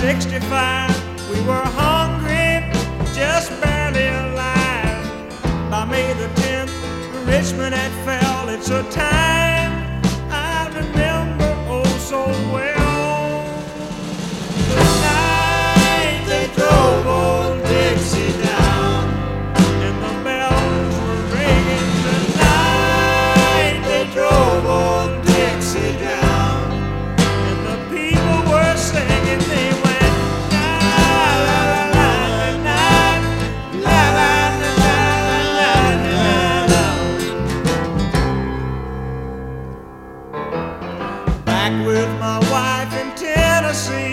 65, we were hungry, just barely alive. By May the 10th, Richmond had fell. It's a time I remember oh so well. The night they drove old Dixie down, and the bells were ringing. The night they drove old Dixie down, and the people were singing. They went la la la la la la la la la la. Back with my wife in Tennessee,